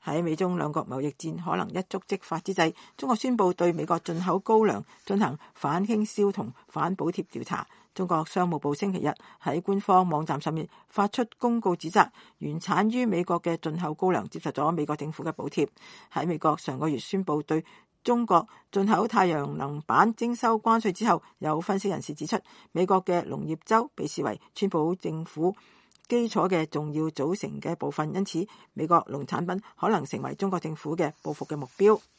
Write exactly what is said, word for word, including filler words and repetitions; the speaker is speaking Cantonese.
喺美中兩國貿易戰可能一觸即發之際，中國宣布對美國進口高粱進行反傾銷同反補貼調查。中國商務部星期日喺官方網站上面發出公告，指責原產於美國嘅進口高粱接受咗美國政府嘅補貼。喺美國上個月宣布對中國進口太陽能板徵收關稅之後，有分析人士指出，美國嘅農業州被視為川普政府基礎嘅重要組成嘅部分，因此美國農產品可能成為中國政府嘅報復嘅目標。